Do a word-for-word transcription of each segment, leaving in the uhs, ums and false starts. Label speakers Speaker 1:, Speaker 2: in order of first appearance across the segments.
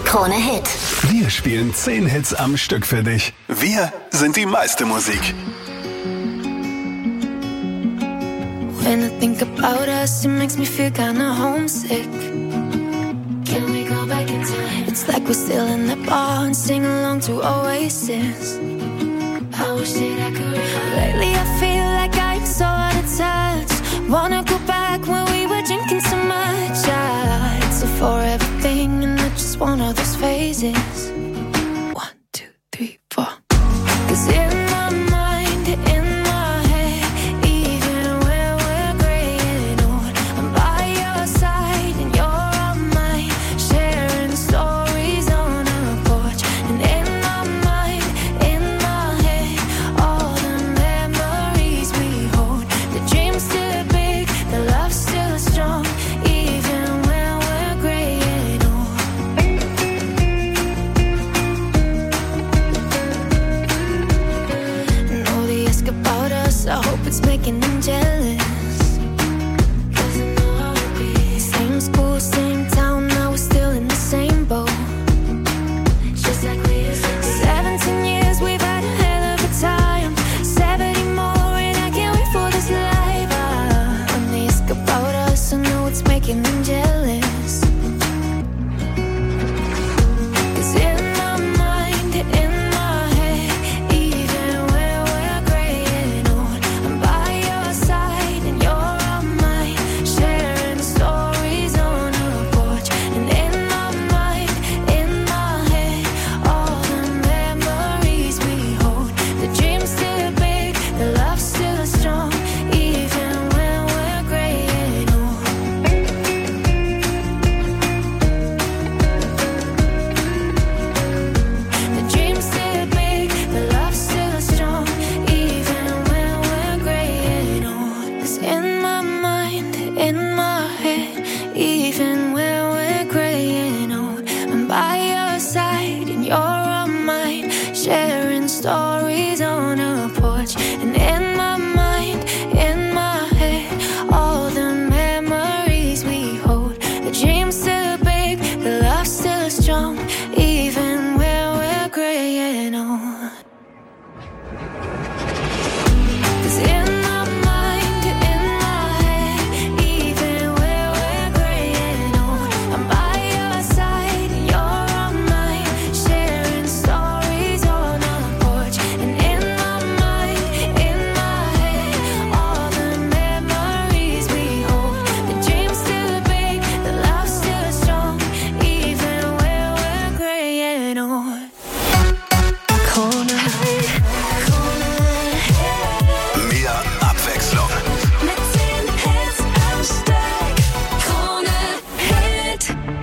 Speaker 1: Krone Hit.
Speaker 2: Wir spielen zehn Hits am Stück für dich. Wir sind die meiste Musik.
Speaker 3: When I think about us, it makes me feel kinda homesick. Can we go back in time? It's like we're still in the bar and sing along to Oasis. I wish that I could. Lately I feel like I'm so out of touch. Wanna go back when we were drinking so much. Yeah, it's a forever thing and I just want all those phases. One, two, three, four. 'Cause in my mind, in my head, even when we're gray and old, I'm by your side and you're on mine, sharing stories on our porch. And in my mind, in my head, all the memories we hold. The dream's still big, the love's still strong, even when we're gray and old. And all they ask about us, I hope it's making them jealous. 'Cause I know I'll be same school, same town, now we're still in the same boat. Just like we used to be. Seventeen years, we've had a hell of a time. Seventy more, and I can't wait for this life. Ah, when they ask about us, I know it's making them jealous. 'Cause in my mind, in my head, even when we're gray and old, I'm by your side and you're on mine, sharing stories on our porch. And in my mind, in my head, all the memories we hold. The dream's still big, the love's still strong, even when we're gray and old. The dream's still big, the love's still strong, even when we're gray and old. 'Cause in my mind, in my head, even when we're gray and old, I'm by your side and you're on mine, sharing stories on our porch. And in my mind, in my head, all the memories we hold. The dream's still big, the love's still strong, even when we're gray and old. 'Cause in my mind, in my head, even when we're gray and old, I'm by your side and you're on mine, sharing stories on our porch. And in my mind, in my head, all the memories we hold. The dream's still big, the love's still strong, even when we're gray and old. Krone Hit.
Speaker 2: Mehr Abwechslung.
Speaker 3: Mit zehn Hits am Stück. Krone Hit.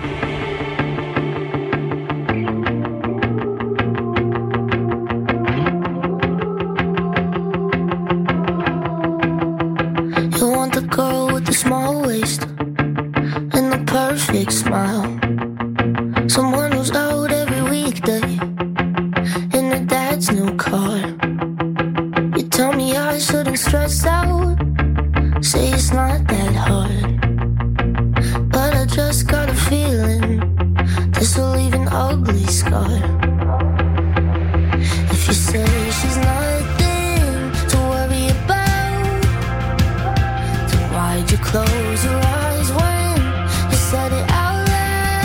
Speaker 4: You want the girl with the small waist and the perfect smile. Someone who's out every weekday in her dad's new car. You tell me I shouldn't stress out, say it's not that hard. But I just got a feeling this will leave an ugly scar. If you say she's nothing to worry about, then why'd you close your eyes when you said it out loud?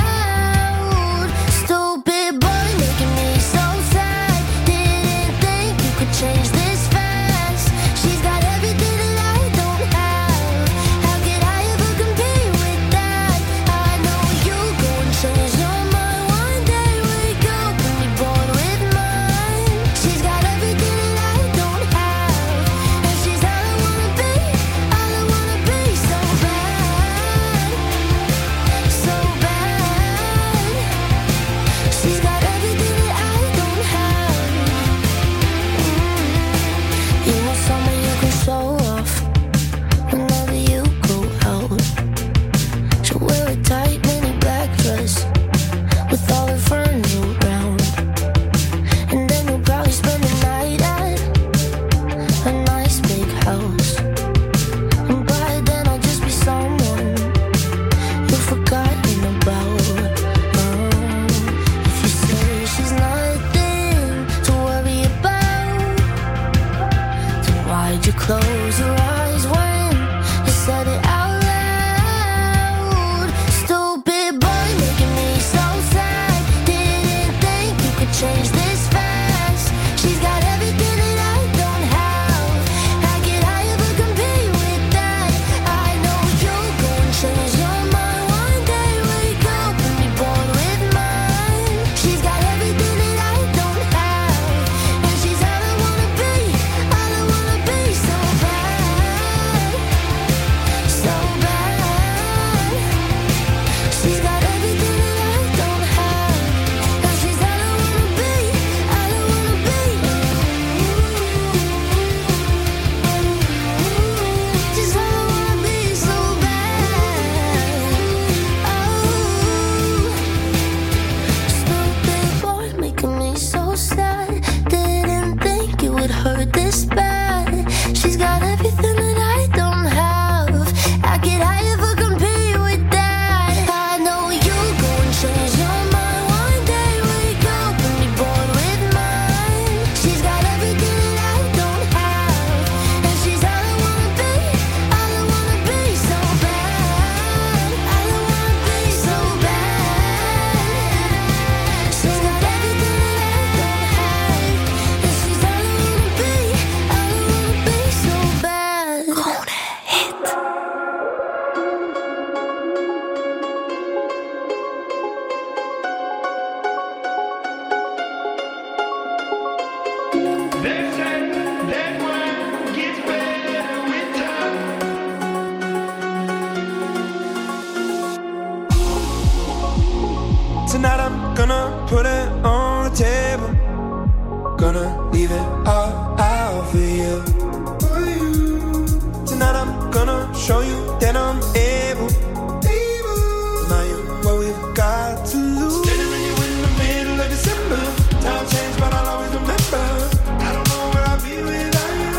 Speaker 1: Tonight I'm gonna put it on the table. Gonna leave it all out for you. Tonight I'm gonna show you that I'm able. Now you what we've got to lose. Standing with you in the middle of December. Time changed but I'll always remember. I don't know where I'll be without you.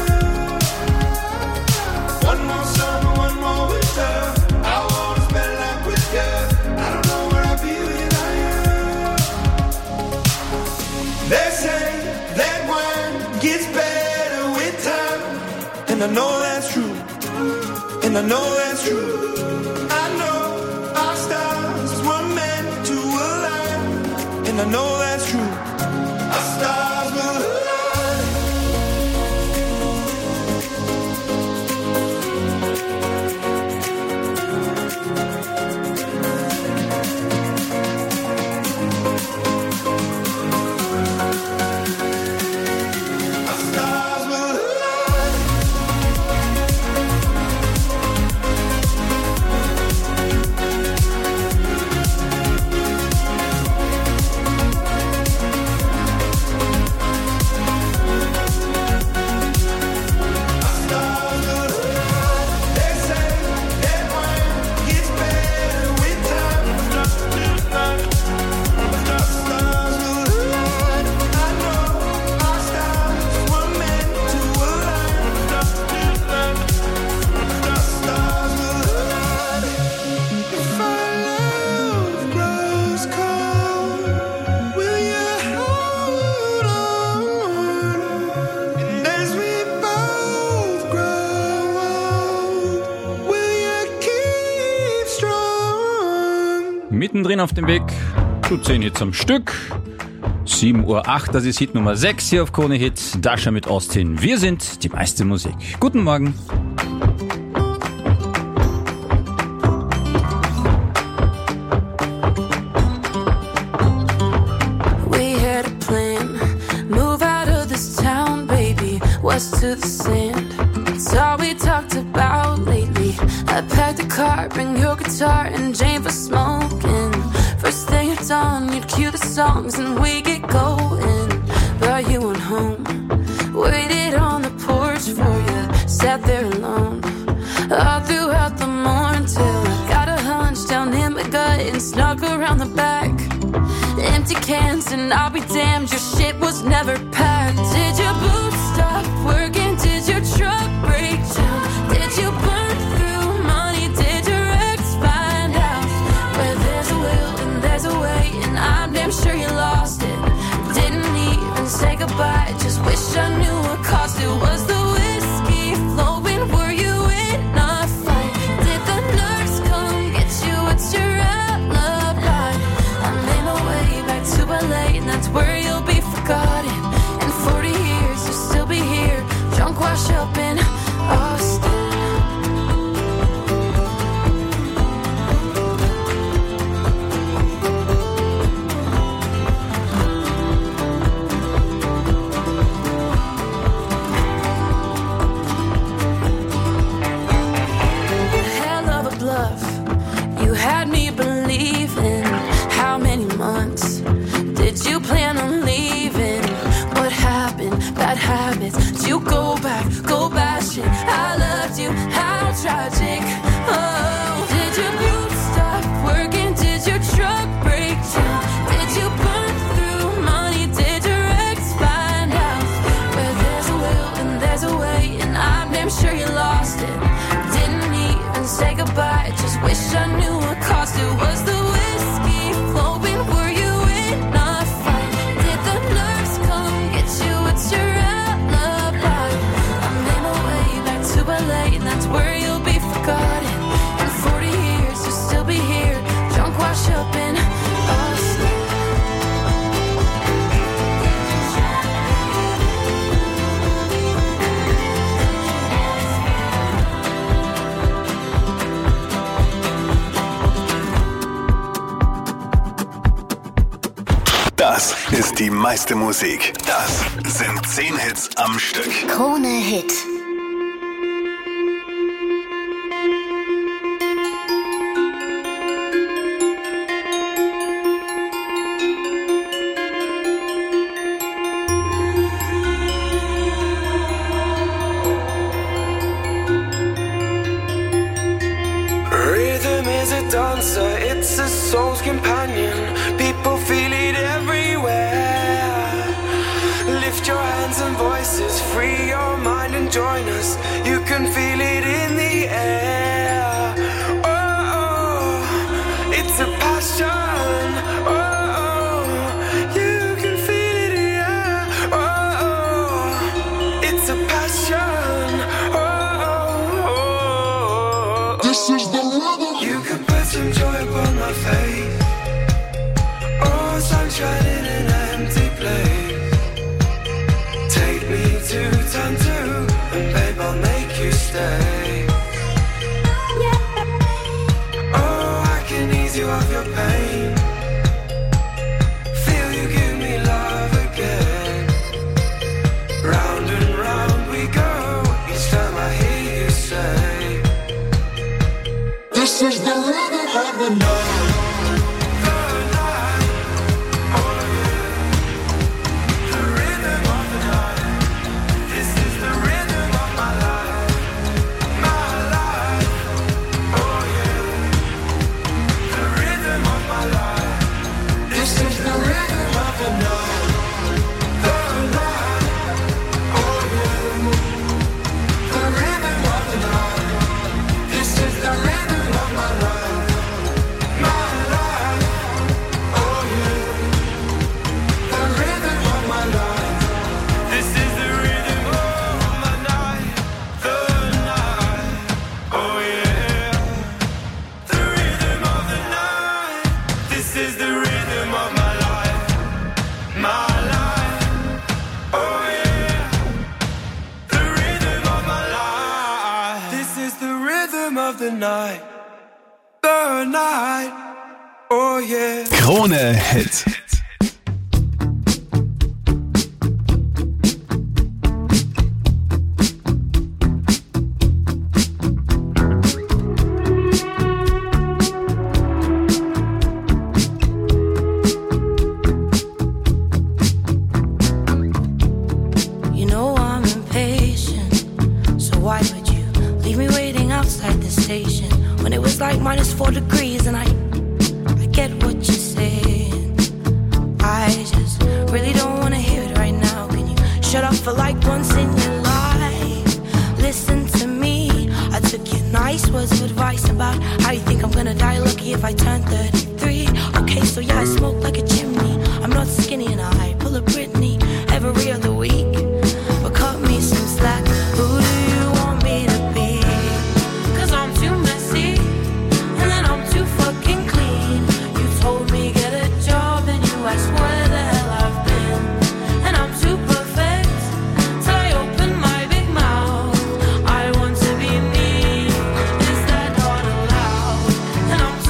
Speaker 1: One more summer, one more winter. I wanna spend life with you. I don't know where I'll be without you. They say that wine gets better with time, and I know that's true, and I know that's true. I know our stars were meant to align, and I know that's true. Our stars will align.
Speaker 5: Mittendrin auf dem Weg zu zehn Hits am Stück. sieben Uhr acht, das ist Hit Nummer sechs hier auf Krone Hit. Dasha mit Austin. Wir sind die meiste Musik. Guten Morgen.
Speaker 6: We had a plan. Move out of this town, baby. West to the sand. It's all we talked about lately. I packed the car, bring your guitar and Jane for smoking. First thing at dawn, you'd cue the songs and we get going. But you went home, waited on the porch for you, sat there alone all throughout the morning till I got a hunch down in my gut and snuck around the back. Empty cans and I'll be damned, your shit was never packed. Did your boots stop working? Did your truck break down? Did you burn through money? Did your ex find out? Where there's a will and there's a way, and I'm damn sure you lost it. Didn't even say goodbye, just wish I knew what cost it. Was the whiskey flowing? Were you in a fight? Did the nurse come get you? What's your alibi? I made my way back to L A, and that's where you'll be forgotten. In forty years you'll still be here, drunk, wash up in Austin. Hell of a bluff, you had me believing. How many months did you plan on leaving? What happened? Bad habits. Did you go back, go bashing? I loved you, how tragic. Oh, did your boots stop working? Did your truck break down? Did you burn through money? Did your ex find out? Where there's a will and there's a way, and I'm damn sure you lost it. Didn't even say goodbye, just wish I knew what cost it. Was the whiskey flowing? Were you in a fight? Did the nurse come get you? What's your alibi? I made my way back to L A, and that's where you'll be forgotten. In forty years you'll still be here, drunk, wash up in Austin.
Speaker 2: Das ist die meiste Musik. Das sind zehn Hits am Stück.
Speaker 4: Krone Hit.
Speaker 1: dancer, it's a soul's companion. People feel it everywhere. Lift your hands and voices, free your mind and join us. You can feel it in the air. Oh, oh, it's a passion. Oh, oh, you can feel it, yeah. Oh, oh, it's a passion. Oh, oh, oh. This is the rhythm. You can put some joy upon my face. Oh, sunshine in an empty place. Take me to time two, and babe, I'll make you stay. Oh, I can ease you of your pain. Feel you give me love again. Round and round we go, each time I hear you say, this is the rhythm of the night.
Speaker 2: Krone Hit.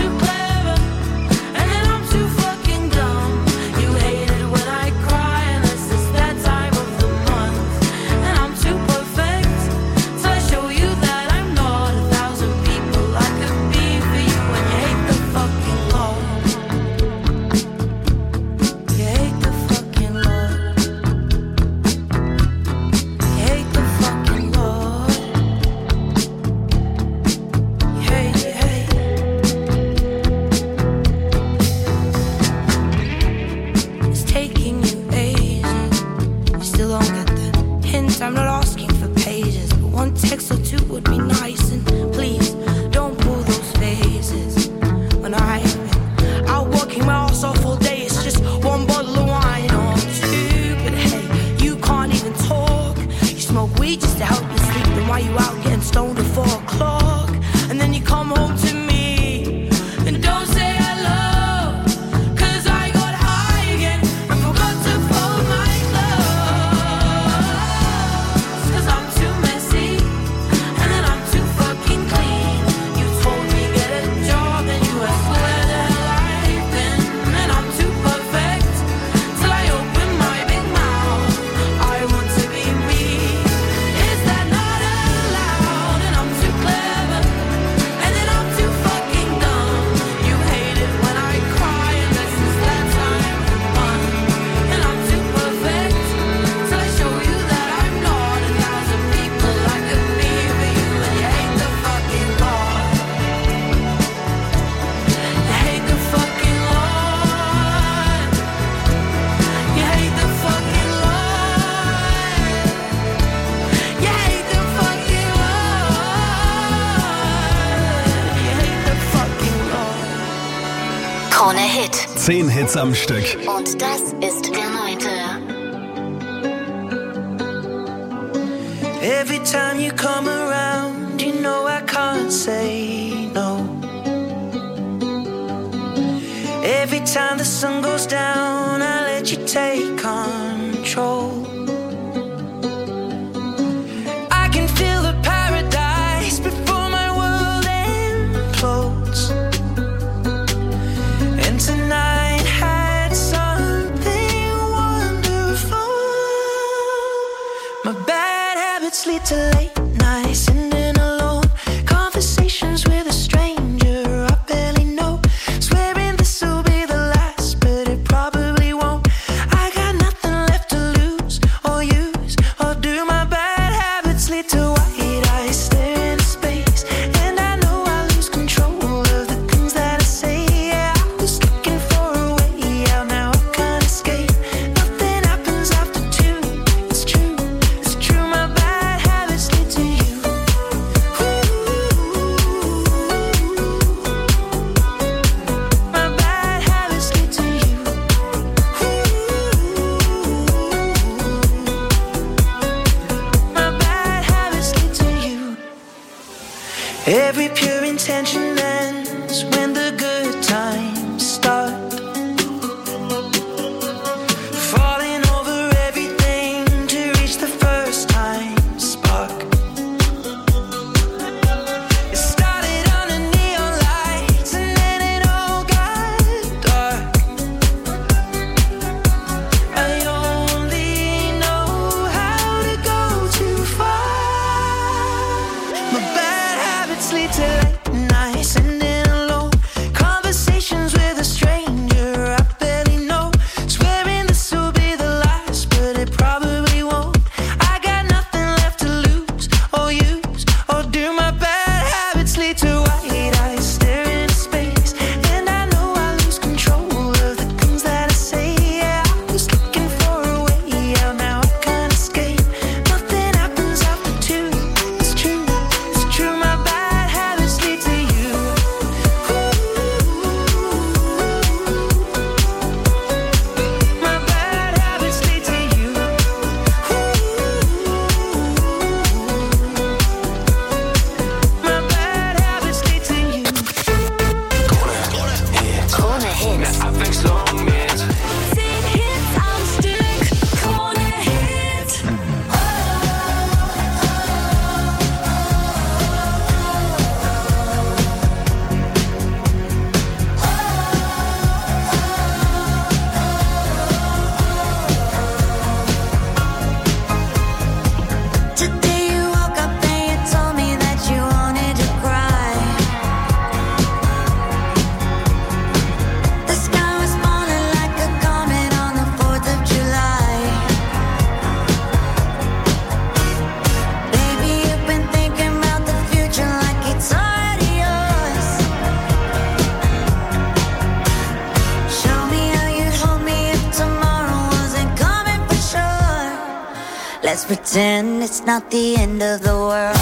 Speaker 6: And then I'm too fucking dumb. You hated when I cry and
Speaker 7: Krone Hit.
Speaker 2: Zehn Hits am Stück.
Speaker 7: Und das ist der neunte.
Speaker 1: Every time you come around, you know I can't say no. Every time the sun goes down, I let you take control. I can feel the paradise before my world implodes. And tonight had something wonderful. My bad habits lead to late nights, ending alone. Conversations with a stranger I barely know. Swearing this will be the last, but it probably won't. I got nothing left to lose or use or do. My bad habits lead to white eyes staring into space, and I know I lose control of the things that I say. Yeah, I was looking for a way out, now I can't escape. Nothing happens after two. It's true, it's true. My bad habits lead to you. My bad habits lead to you. My bad habits lead to you. Every pure intention ends when the good times start. Falling over everything to reach the first time spark. It started under neon lights and then it all got dark. I only know how to go too far. My bad habits lead to late nights, ending alone. Conversations with a stranger I barely know. Swearing this will be the last, but it probably won't. I got nothing left to lose or use or do. My bad habits lead to white eyes staring into space, and I know I lose control of the things that I say. Yeah, I was looking for a way out, now I can't escape. Nothing happens after two. It's true, it's true. My bad habits lead to you. My bad habits lead to you. My bad habits lead to you.
Speaker 7: Krone Hit.
Speaker 8: Abwechslung mit
Speaker 3: Zehn Hits am Stück. Krone Hit.
Speaker 4: Today you woke up and you told me that you wanted to cry. The sky was falling like a comet on the fourth of July. Baby, you've been thinking about the future like it's already yours. Show me how you'd hold me if tomorrow wasn't coming for sure. Let's pretend it's not the end of the world.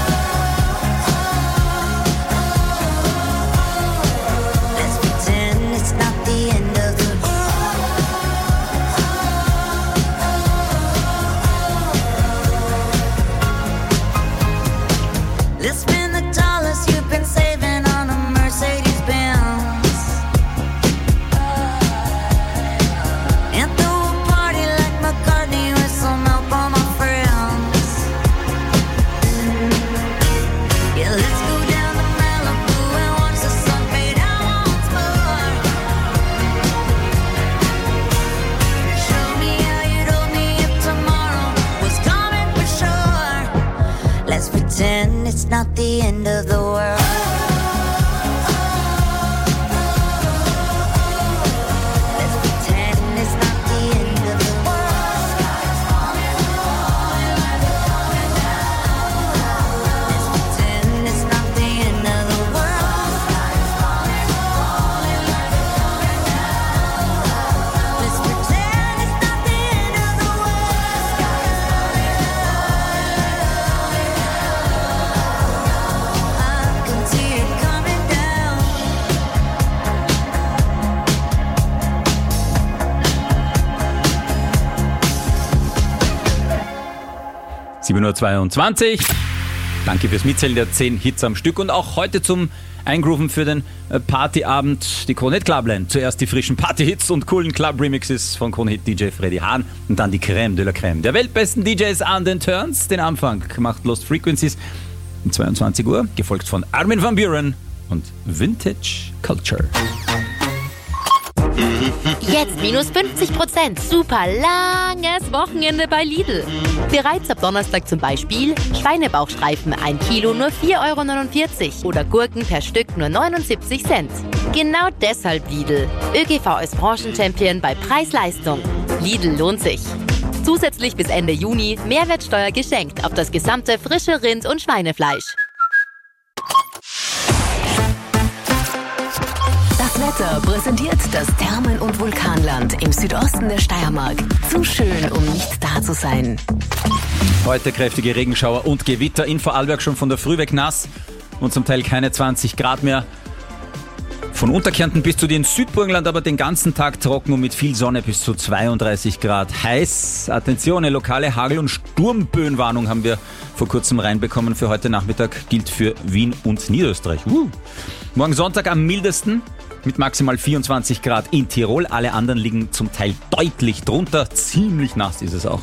Speaker 4: Let's pretend it's not the end of the world. Let's spend the dollars you've been saving on a Mercedes Benz, and throw a party like McCartney with some help on my friends. Yeah, let's go down to Malibu and watch the sun fade out once more. Show me how you'd hold me if tomorrow was coming for sure. Let's pretend it's not the end of the world. Let's pretend it's not the end of the world. Let's pretend it's not the end of the world. Let's pretend it's not the end of the world.
Speaker 5: sieben Uhr zweiundzwanzig. Danke fürs Mitzählen der zehn Hits am Stück und auch heute zum Eingrooven für den Partyabend die Krone Hit Clubline. Zuerst die frischen Party-Hits und coolen Club-Remixes von Krone Hit D J Freddy Hahn und dann die Crème de la Crème der weltbesten D Js an den Turns. Den Anfang macht Lost Frequencies um zweiundzwanzig Uhr, gefolgt von Armin van Buuren und Vintage Culture.
Speaker 8: Jetzt minus fünfzig Prozent. Super langes Wochenende bei Lidl. Bereits ab Donnerstag zum Beispiel Schweinebauchstreifen ein Kilo nur vier Euro neunundvierzig oder Gurken per Stück nur neunundsiebzig Cent. Genau deshalb Lidl. ÖGV als Branchenchampion bei Preis-Leistung. Lidl lohnt sich. Zusätzlich bis Ende Juni Mehrwertsteuer geschenkt auf das gesamte frische Rind- und Schweinefleisch.
Speaker 9: Das Wetter präsentiert das Thermen- und Vulkanland im Südosten der Steiermark. Zu schön, um nicht da zu sein.
Speaker 5: Heute kräftige Regenschauer und Gewitter. In Vorarlberg schon von der Früh weg nass und zum Teil keine zwanzig Grad mehr. Von Unterkärnten bis zu den Südburgenland aber den ganzen Tag trocken und mit viel Sonne bis zu zweiunddreißig Grad. Heiß. Attenzione, lokale Hagel- und Sturmböenwarnung haben wir vor kurzem reinbekommen. Für heute Nachmittag gilt für Wien und Niederösterreich. Uh. Morgen Sonntag am mildesten mit maximal vierundzwanzig Grad in Tirol. Alle anderen liegen zum Teil deutlich drunter. Ziemlich nass ist es auch.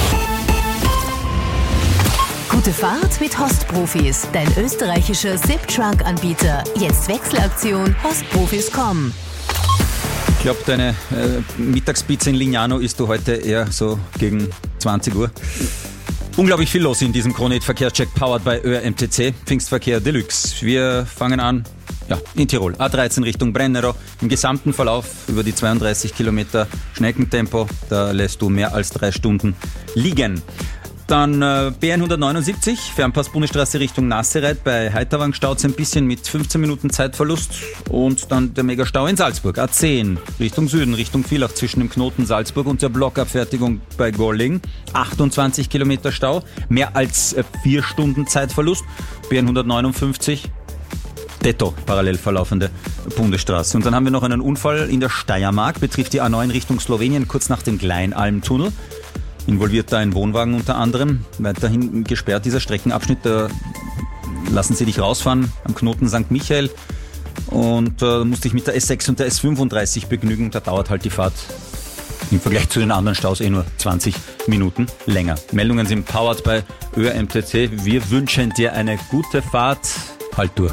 Speaker 9: Gute Fahrt mit Host-Profis, dein österreichischer Zip-Trunk-Anbieter. Jetzt Wechselaktion hostprofis punkt com.
Speaker 5: Ich glaube, deine äh, Mittagspizza in Lignano isst du heute eher so gegen zwanzig Uhr. Unglaublich viel los in diesem Krone Hit Verkehrscheck, powered by Ö R M T C, Pfingstverkehr Deluxe. Wir fangen an ja, in Tirol, A dreizehn Richtung Brennero. Im gesamten Verlauf über die zweiunddreißig Kilometer Schneckentempo, da lässt du mehr als drei Stunden liegen. Dann äh, B N hundertneunundsiebzig, Fernpass Bundesstraße Richtung Nassereit. Bei Heiterwang staut es ein bisschen mit fünfzehn Minuten Zeitverlust. Und dann der Megastau in Salzburg. A zehn Richtung Süden, Richtung Villach zwischen dem Knoten Salzburg und der Blockabfertigung bei Golling. achtundzwanzig Kilometer Stau, mehr als äh, vier Stunden Zeitverlust. B N hundertneunundfünfzig, Detto, parallel verlaufende Bundesstraße. Und dann haben wir noch einen Unfall in der Steiermark, betrifft die A neun Richtung Slowenien, kurz nach dem Kleinalmtunnel. Involviert da ein Wohnwagen unter anderem. Weiterhin gesperrt dieser Streckenabschnitt. Da lassen sie dich rausfahren am Knoten Sankt Michael. Und da äh, musste ich mit der S sechs und der S fünfunddreißig begnügen. Da dauert halt die Fahrt im Vergleich zu den anderen Staus eh nur zwanzig Minuten länger. Meldungen sind powered bei Ö R M T C. Wir wünschen dir eine gute Fahrt. Halt durch.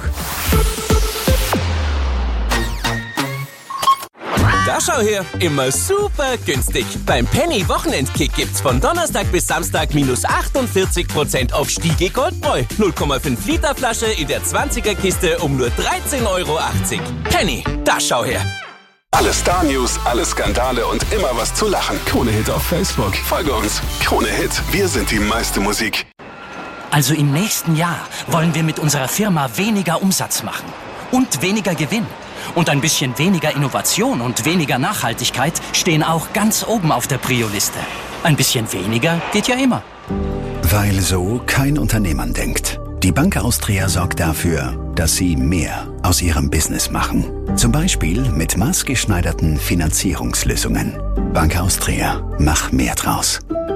Speaker 10: Da schau her, immer super günstig. Beim Penny Wochenendkick gibt's von Donnerstag bis Samstag minus achtundvierzig Prozent auf Stiege Goldbräu. null Komma fünf Liter Flasche in der zwanziger Kiste um nur dreizehn Euro achtzig. Penny, da schau her.
Speaker 2: Alle Star-News, alle Skandale und immer was zu lachen. Krone Hit auf Facebook. Folge uns. Krone Hit, wir sind die meiste Musik.
Speaker 11: Also im nächsten Jahr wollen wir mit unserer Firma weniger Umsatz machen und weniger Gewinn. Und ein bisschen weniger Innovation und weniger Nachhaltigkeit stehen auch ganz oben auf der Prio-Liste. Ein bisschen weniger geht ja immer.
Speaker 12: Weil so kein Unternehmer denkt. Die Bank Austria sorgt dafür, dass Sie mehr aus Ihrem Business machen. Zum Beispiel mit maßgeschneiderten Finanzierungslösungen. Bank Austria, mach mehr draus.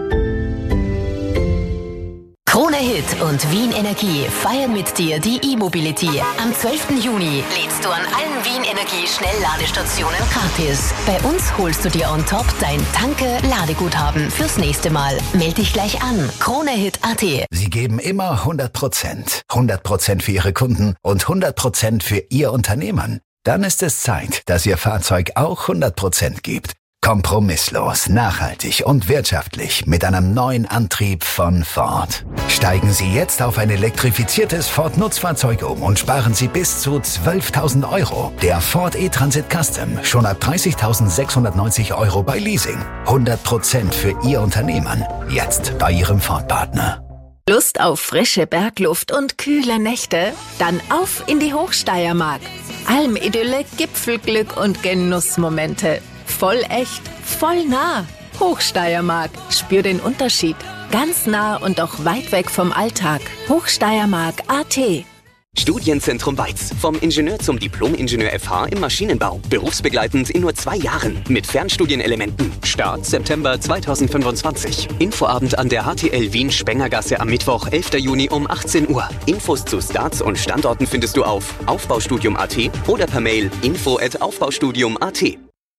Speaker 9: Krone Hit und Wien Energie feiern mit dir die E-Mobility. Am zwölften Juni lädst du an allen Wien Energie Schnellladestationen gratis. Bei uns holst du dir on top dein Tanke-Ladeguthaben fürs nächste Mal. Meld dich gleich an. Kronehit punkt a t.
Speaker 12: Sie geben immer hundert Prozent. hundert Prozent für Ihre Kunden und hundert Prozent für Ihr Unternehmen. Dann ist es Zeit, dass Ihr Fahrzeug auch hundert Prozent gibt. Kompromisslos, nachhaltig und wirtschaftlich mit einem neuen Antrieb von Ford. Steigen Sie jetzt auf ein elektrifiziertes Ford-Nutzfahrzeug um und sparen Sie bis zu zwölftausend Euro. Der Ford E-Transit Custom schon ab dreißigtausendsechshundertneunzig Euro bei Leasing. hundert Prozent für Ihr Unternehmen. Jetzt bei Ihrem Ford-Partner.
Speaker 13: Lust auf frische Bergluft und kühle Nächte? Dann auf in die Hochsteiermark. Almidylle, Gipfelglück und Genussmomente. Voll echt, voll nah. Hochsteiermark. Spür den Unterschied. Ganz nah und auch weit weg vom Alltag. Hochsteiermark punkt a t.
Speaker 14: Studienzentrum Weiz. Vom Ingenieur zum Diplom-Ingenieur F H im Maschinenbau. Berufsbegleitend in nur zwei Jahren. Mit Fernstudienelementen. Start September zweitausendfünfundzwanzig. Infoabend an der H T L Wien Spengergasse am Mittwoch, elften Juni um achtzehn Uhr. Infos zu Starts und Standorten findest du auf aufbaustudium punkt a t oder per Mail info at aufbaustudium punkt a t.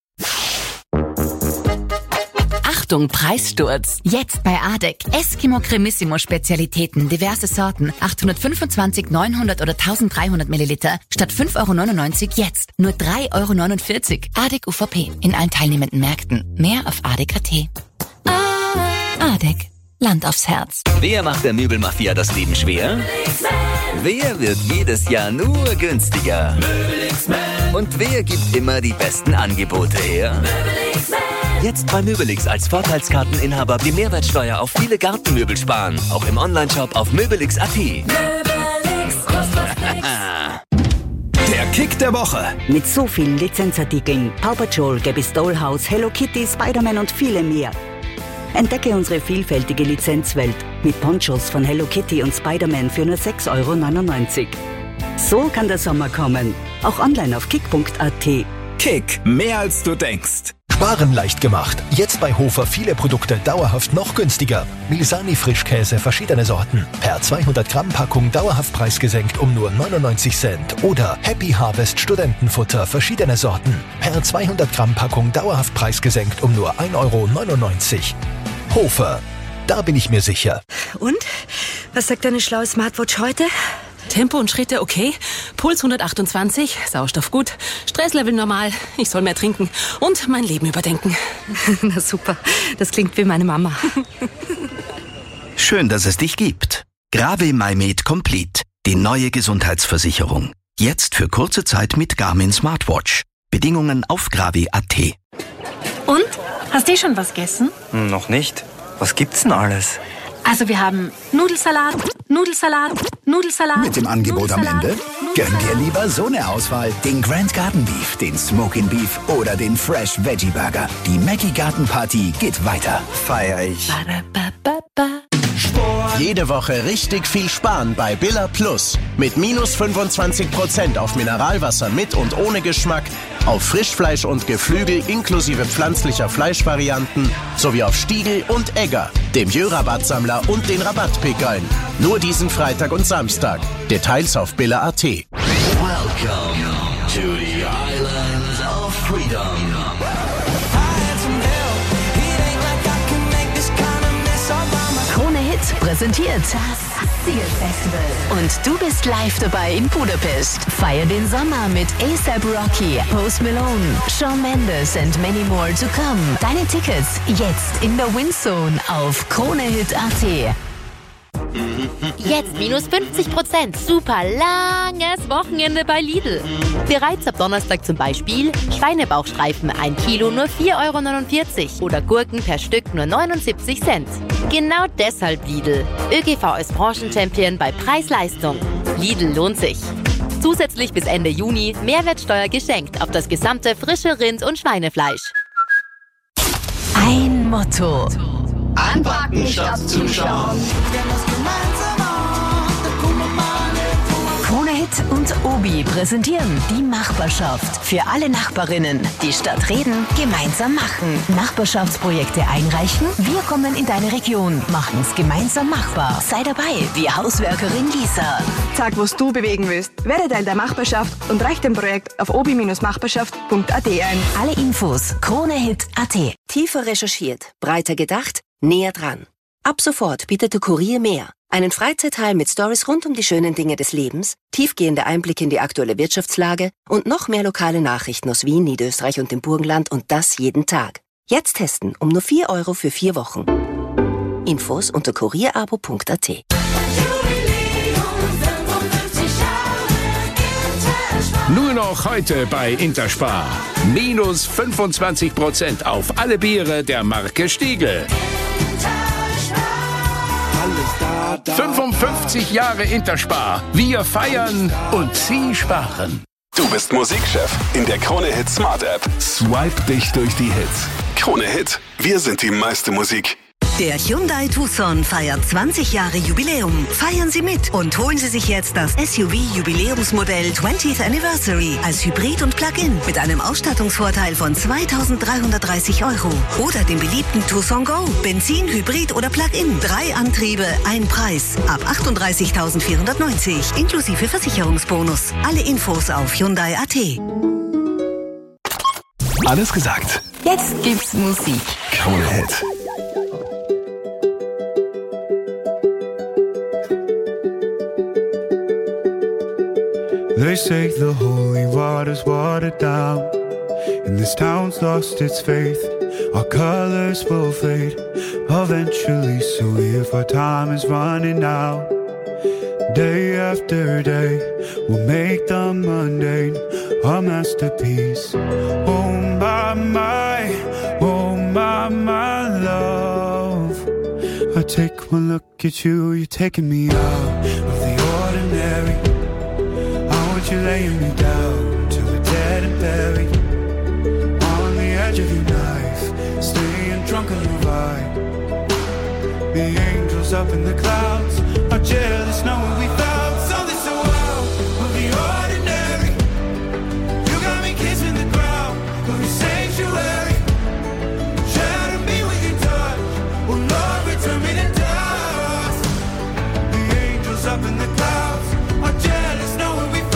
Speaker 9: Achtung, Preissturz. Jetzt bei Adek. Eskimo Cremissimo Spezialitäten, diverse Sorten. achthundertfünfundzwanzig, neunhundert oder dreizehnhundert Milliliter. Statt fünf Euro neunundneunzig jetzt nur drei Euro neunundvierzig. Adek U V P. In allen teilnehmenden Märkten. Mehr auf adek punkt a t. Adek. Land aufs Herz.
Speaker 15: Wer macht der Möbelmafia das Leben schwer? Wer wird jedes Jahr nur günstiger? Und wer gibt immer die besten Angebote her? Jetzt bei Möbelix als Vorteilskarteninhaber die Mehrwertsteuer auf viele Gartenmöbel sparen. Auch im Onlineshop auf möbelix punkt a t.
Speaker 2: Der Kick der Woche.
Speaker 16: Mit so vielen Lizenzartikeln, Paw Patrol, Gabby's Dollhouse, Hello Kitty, Spider-Man und viele mehr. Entdecke unsere vielfältige Lizenzwelt mit Ponchos von Hello Kitty und Spider-Man für nur sechs Euro neunundneunzig. So kann der Sommer kommen. Auch online auf kick punkt a t.
Speaker 2: Kick, mehr als du denkst.
Speaker 17: Sparen leicht gemacht. Jetzt bei Hofer viele Produkte dauerhaft noch günstiger. Milsani Frischkäse verschiedene Sorten. Per zweihundert Gramm Packung dauerhaft preisgesenkt um nur neunundneunzig Cent. Oder Happy Harvest Studentenfutter verschiedene Sorten. Per zweihundert Gramm Packung dauerhaft preisgesenkt um nur ein Euro neunundneunzig. Hofer, da bin ich mir sicher.
Speaker 18: Und? Was sagt deine schlaue Smartwatch heute?
Speaker 19: Tempo und Schritte okay, Puls hundertachtundzwanzig, Sauerstoff gut, Stresslevel normal, ich soll mehr trinken und mein Leben überdenken.
Speaker 18: Na super, das klingt wie meine Mama.
Speaker 12: Schön, dass es dich gibt. Grave MyMed Complete, die neue Gesundheitsversicherung. Jetzt für kurze Zeit mit Garmin Smartwatch. Bedingungen auf grave punkt a t.
Speaker 20: Und? Hast du schon was gegessen?
Speaker 21: Noch nicht. Was gibt's denn alles?
Speaker 20: Also wir haben Nudelsalat, Nudelsalat, Nudelsalat.
Speaker 12: Mit dem Angebot am Ende? Gönn dir lieber so eine Auswahl. Den Grand Garden Beef, den Smokin' Beef oder den Fresh Veggie Burger. Die Mackie Garten Party geht weiter.
Speaker 21: Feier ich.
Speaker 22: Jede Woche richtig viel sparen bei Billa Plus. Mit minus fünfundzwanzig Prozent auf Mineralwasser mit und ohne Geschmack, auf Frischfleisch und Geflügel inklusive pflanzlicher Fleischvarianten sowie auf Stiegel und Egger, dem Jö-Rabattsammler und den Rabattpickeln. Nur diesen Freitag und Samstag. Details auf billa punkt a t.
Speaker 15: Welcome to the islands of freedom.
Speaker 9: Krone Hit präsentiert das Ziel Festival. Und du bist live dabei in Budapest. Feier den Sommer mit A$AP Rocky, Post Malone, Shawn Mendes and many more to come. Deine Tickets jetzt in der Windzone auf kronehit punkt a t.
Speaker 8: Jetzt minus fünfzig Prozent. Super langes Wochenende bei Lidl. Bereits ab Donnerstag zum Beispiel Schweinebauchstreifen ein Kilo nur vier Euro neunundvierzig oder Gurken per Stück nur neunundsiebzig Cent. Genau deshalb Lidl. ÖGV als Branchenchampion bei Preis-Leistung. Lidl lohnt sich. Zusätzlich bis Ende Juni Mehrwertsteuer geschenkt auf das gesamte frische Rind- und Schweinefleisch.
Speaker 9: Ein Motto.
Speaker 1: Anpacken statt zuschauen.
Speaker 9: Krone Hit und Obi präsentieren die Nachbarschaft. Für alle Nachbarinnen, die statt reden, gemeinsam machen. Nachbarschaftsprojekte einreichen? Wir kommen in deine Region, machen's gemeinsam machbar. Sei dabei, wie Hauswerkerin Lisa.
Speaker 23: Sag, was du bewegen willst. Werde Teil der Nachbarschaft und reich dem Projekt auf obi Nachbarschaft punkt a t ein.
Speaker 9: Alle Infos kronehit punkt a t.
Speaker 24: Tiefer recherchiert, breiter gedacht, näher dran. Ab sofort bietet der Kurier mehr. Einen Freizeitteil mit Stories rund um die schönen Dinge des Lebens, tiefgehende Einblicke in die aktuelle Wirtschaftslage und noch mehr lokale Nachrichten aus Wien, Niederösterreich und dem Burgenland und das jeden Tag. Jetzt testen um nur vier Euro für vier Wochen. Infos unter kurierabo punkt a t.
Speaker 2: Nur noch heute bei Interspar. Minus fünfundzwanzig Prozent auf alle Biere der Marke Stiegel. fünfundfünfzig Jahre Interspar. Wir feiern und Sie sparen. Du bist Musikchef in der Krone Hit Smart App. Swipe dich durch die Hits. Krone Hit. Wir sind die meiste Musik.
Speaker 3: Der Hyundai Tucson feiert zwanzig Jahre Jubiläum. Feiern Sie mit und holen Sie sich jetzt das S U V-Jubiläumsmodell twentieth Anniversary als Hybrid und Plug-in mit einem Ausstattungsvorteil von zweitausenddreihundertdreißig Euro. Oder den beliebten Tucson Go. Benzin, Hybrid oder Plug-in. Drei Antriebe, ein Preis. Ab achtunddreißigtausendvierhundertneunzig inklusive Versicherungsbonus. Alle Infos auf Hyundai Punkt A T.
Speaker 2: Alles gesagt.
Speaker 9: Jetzt gibt's Musik.
Speaker 2: Krone Hit.
Speaker 1: They say the holy water's watered down, and this town's lost its faith. Our colors will fade eventually, so if our time is running out, day after day, we'll make the mundane a masterpiece. Oh my, my, oh my, my love. I take one look at you, you're taking me out of the ordinary. You're laying me down to a dead and buried on the edge of your knife, staying drunk on your vibe. The angels up in the clouds are jealous knowing we found something so out of the ordinary. You got me kissing the ground of your sanctuary. Shatter me with your touch, oh Lord, return me to dust. The angels up in the clouds are jealous knowing we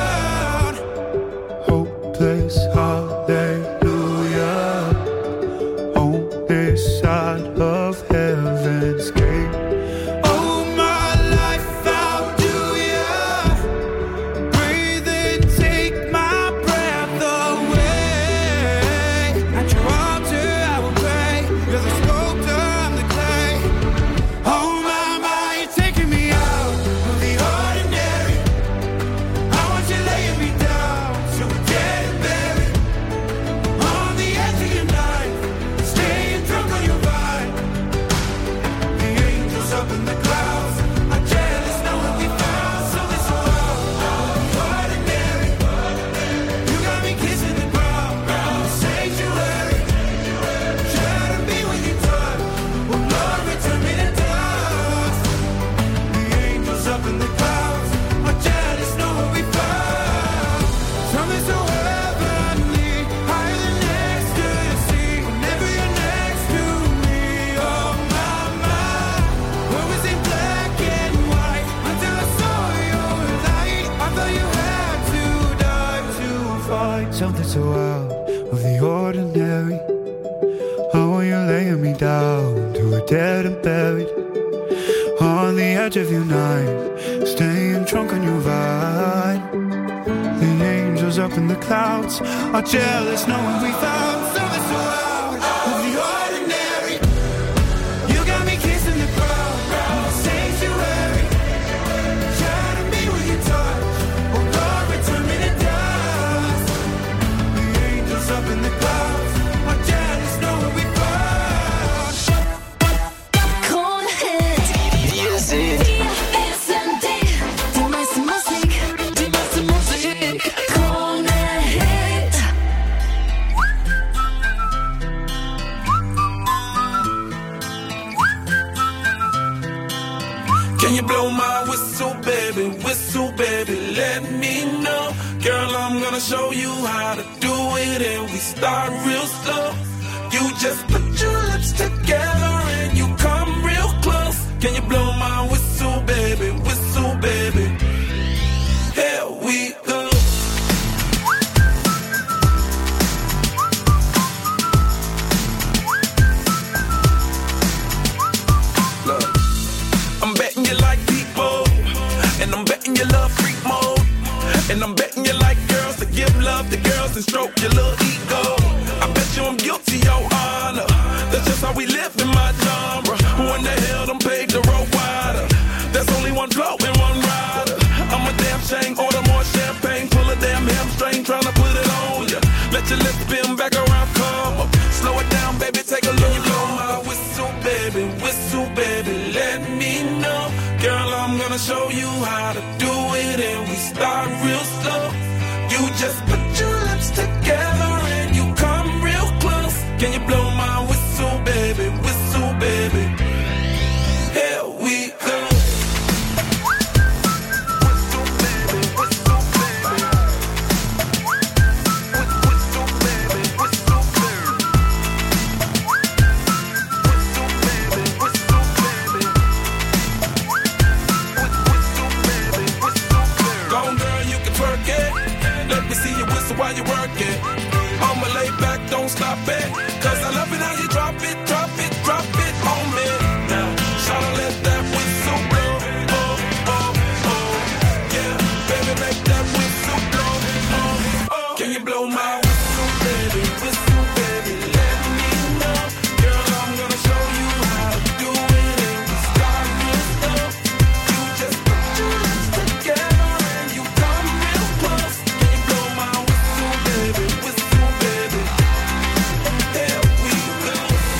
Speaker 1: hopeless hallelujah on this side of heaven's gate. Oh, my life, how do ya breathe and take my breath away? At your altar I will pray. You're the sculptor, I'm the clay. Oh my, my, you're taking me out of the ordinary. I want you laying me down so we're dead and buried on the edge of your knife, staying drunk on your vine. The angels up in the clouds are jealous knowing we found something so out of the ordinary. You got me kissing the ground, the sanctuary. Shatter me with your touch, oh Lord, return me to dust. The angels up in the clouds are jealous knowing we found something so heavenly, higher than ecstasy. Whenever you're next to me, oh my, my. When we see black and white, until I saw your light, I thought you had to die to fight something so out of the ordinary. How are you laying me down to a dead and buried on the edge of your knife, staying drunk on your vine. The angels up in the clouds are jealous knowing we found something so out of the ordinary. You got me kissing the ground, the sanctuary. Shatter me with your touch, oh Lord, return me to dust. The angels up in the clouds are jealous knowing we found.
Speaker 9: Krone Hit.
Speaker 1: Wir sind
Speaker 9: Wir sind die, die meiste Musik, die meiste Musik. Krone Hit.
Speaker 1: Can you blow my whistle, baby, whistle, baby, let me know. Girl, I'm gonna show you how to do it, and we start real slow. You just put your lips together and you come real close. Can you blow my whistle, baby, whistle, baby? Here we go. Look, I'm betting you like people, and I'm betting you love freak mode, and I'm betting you like girls to give love to girls and stroke your little ego. I bet you I'm guilty, your honor. That's just how we live in my genre. Who in the hell done paved the road wider? There's only one flow and one rider. I'm a damn shame, order more champagne, pull a damn hamstring, tryna put it on ya. Let your lips spin back around, come up. Slow it down, baby, take a look. You blow my whistle, baby, whistle, baby, let me know. Girl, I'm gonna show you how to do it, and we start real slow. You just put your lips together and you come real close. Can you blow my whistle, baby, whistle, baby? won't stop it. Cause I love it how you drop it, drop it, drop it on me. Now, tryna let that whistle blow. Oh, oh, oh. Yeah, baby, make that whistle blow. Oh, oh. Can you blow my whistle, baby? Whistle, baby, let me know. Girl, I'm gonna show you how to do it. And we start good stuff. You just put your lips together and you come real close. Can you blow my whistle, baby? Whistle, baby. There we go.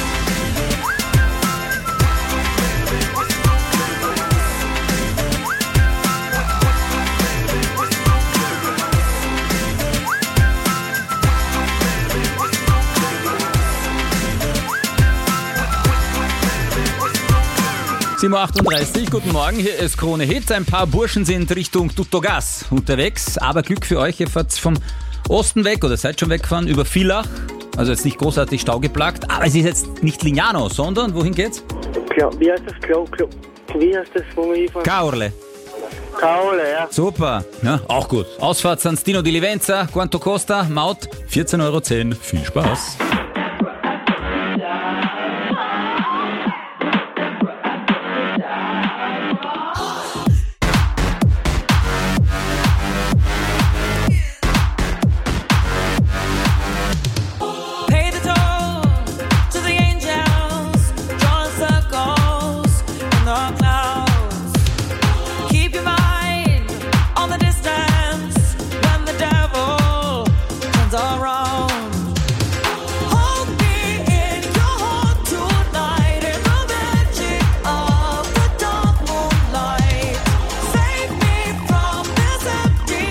Speaker 4: sieben Uhr achtunddreißig, guten Morgen, hier ist Krone Hit. Ein paar Burschen sind Richtung Tuttogas unterwegs, aber Glück für euch, ihr fahrt vom Osten weg oder seid schon weggefahren über Villach, also jetzt nicht großartig staugeplagt, aber es ist jetzt nicht Lignano, sondern wohin geht's?
Speaker 5: Klar, wie heißt das? Klar, klar. Wie heißt das, wo wir hinfahren?
Speaker 4: Caorle.
Speaker 5: Caorle, ja.
Speaker 4: Super, ja, auch gut. Ausfahrt San Stino di Livenza, Quanto Costa, Maut vierzehn Euro zehn, viel Spaß.
Speaker 6: Pay the toll to the angels, drawing circles in the clouds. Keep your mind on the distance when the devil turns around. Hold me in your heart tonight in the magic of the dark moonlight. Save me from this empty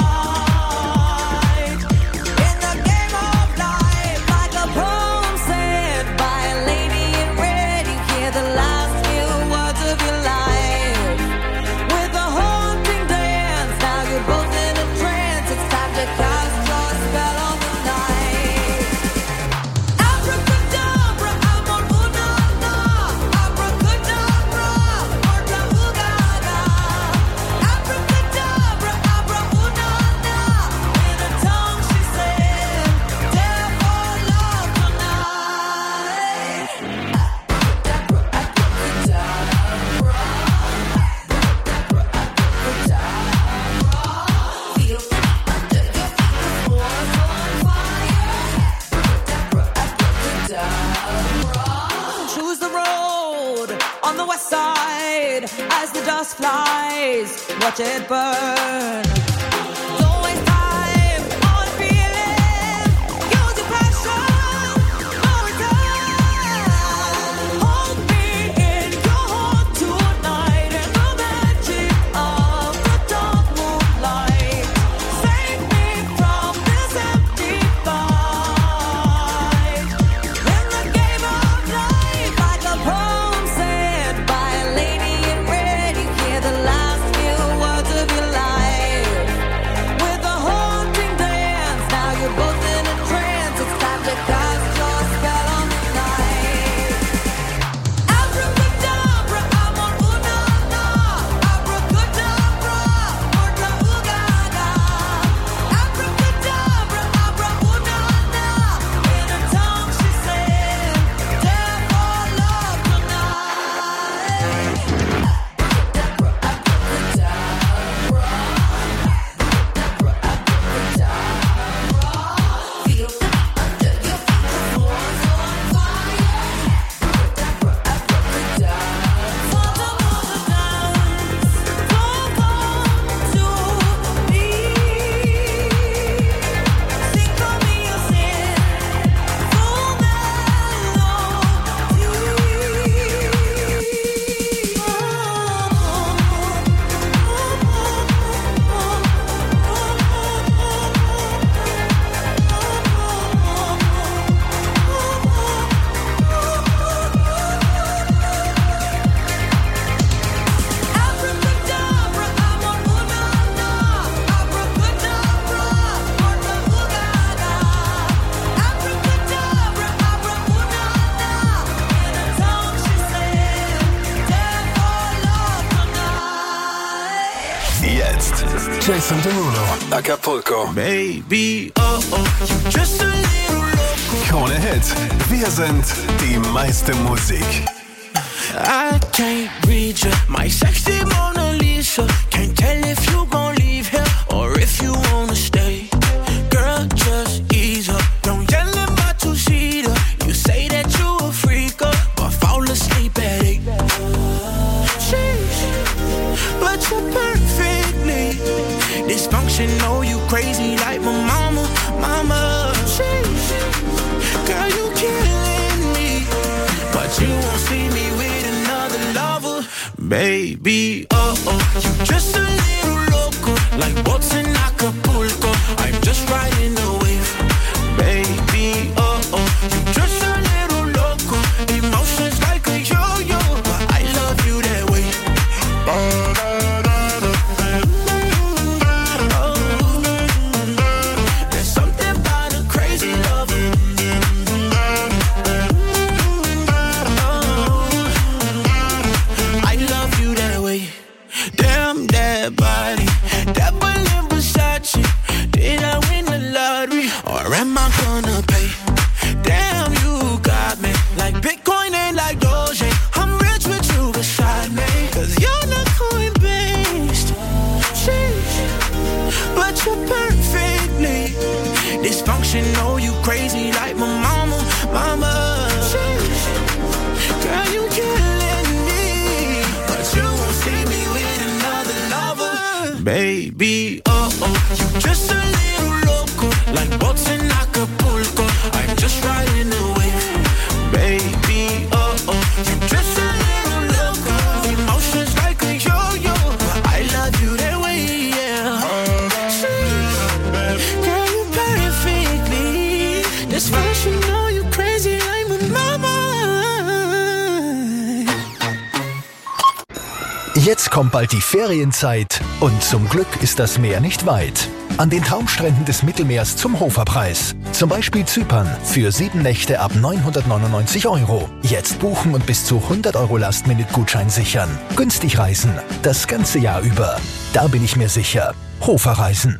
Speaker 6: fight. In the game of life, like a poem said by a lady in red, you hear the last few words of your life. With a haunting dance, now you're both in a trance. It's time to cast your spell on the night. Abracadabra, amor, una, na. Abracadabra, morta, ugaga. Abracadabra, abra, una, na. In a tongue she said, dare for love tonight. Choose the road on the west side as the dust flies. Watch it burn. Don't waste time on feeling. Use your passion for return. Hold me in your heart tonight in the magic of the dark moonlight. Save me from this empty fight. In the game of life, like a poem said by a lady in red, you hear the last few words of your life. With a haunting dance, now you're both in a trance. It's time to cast your spell on the night. Abracadabra, amor, una, na. Abracadabra, morta, ugaga. Abracadabra, abra, una, na. In a tongue she said, dare for love
Speaker 2: Jetzt Jason Derulo, Acapulco.
Speaker 1: Baby, oh oh, just a little loco.
Speaker 2: Hit. Wir sind die meiste Musik.
Speaker 1: I can't read you, my sexy Mona Lisa. Can't tell if you gon' leave here or if you wanna stay. Girl, just ease up, don't yell at my two-seater. You say that you a freak up, but fall asleep at eight. Sheesh, but you're perfectly dysfunctional, you crazy like my mama, mama. Sheesh, girl, you killing me, but you won't see me with another lover, baby. Oh oh, you just a little loco, like boats in Acapulco. I'm just riding the wave, baby. Oh oh, you just a little loco, emotions like a yo-yo, but I love you that way. Oh, there's something about a crazy love. I love you that way. Damn that body, that balloon Versace. Did I win the lottery or am I gonna pay? Damn, you got me like Bitcoin and like Doge. I'm rich with you beside me, cause you're not coin-based. Sheesh, but you're perfectly dysfunctional, you crazy like my mama, mama. Sheesh, girl, you killing me, but you won't see me with another lover, baby. Oh oh, you just a little loco, like boats in Acapulco. I'm just riding the wave, baby. Oh oh, you just a little loco, emotions like a yo-yo, but I love you that way, yeah. Sheesh, girl, you perfectly dysfunctional, you crazy like my mama.
Speaker 17: Jetzt kommt bald die Ferienzeit und zum Glück ist das Meer nicht weit. An den Traumstränden des Mittelmeers zum Hoferpreis. Zum Beispiel Zypern für sieben Nächte ab neunhundertneunundneunzig Euro. Jetzt buchen und bis zu hundert Euro Last-Minute-Gutschein sichern. Günstig reisen, das ganze Jahr über. Da bin ich mir sicher. Hoferreisen.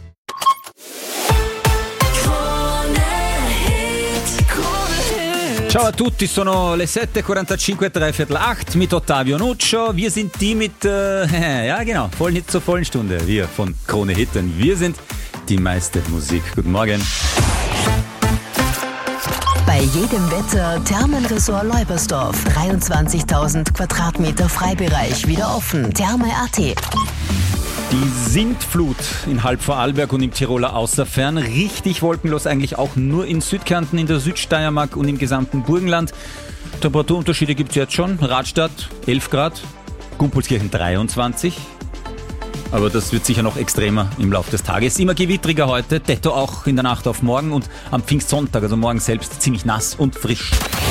Speaker 4: Ciao a tutti, sono le sette e quarantacinque, drei Viertel acht mit Ottavio Nuccio. Wir sind die mit, äh, ja genau, vollen Hit zur vollen Stunde. Wir von Krone Hit, denn wir sind die meiste Musik. Guten Morgen.
Speaker 9: Bei jedem Wetter Thermenresort Leubersdorf. dreiundzwanzigtausend Quadratmeter Freibereich wieder offen. Therme Punkt at.
Speaker 4: Die Sintflut in Halbvorarlberg und im Tiroler Außerfern. Richtig wolkenlos eigentlich auch nur in Südkärnten, in der Südsteiermark und im gesamten Burgenland. Temperaturunterschiede gibt es jetzt schon. Radstadt elf Grad, Gumpolskirchen dreiundzwanzig. Aber das wird sicher noch extremer im Laufe des Tages. Immer gewittriger heute, detto auch in der Nacht auf morgen und am Pfingstsonntag, also morgen selbst, ziemlich nass und frisch.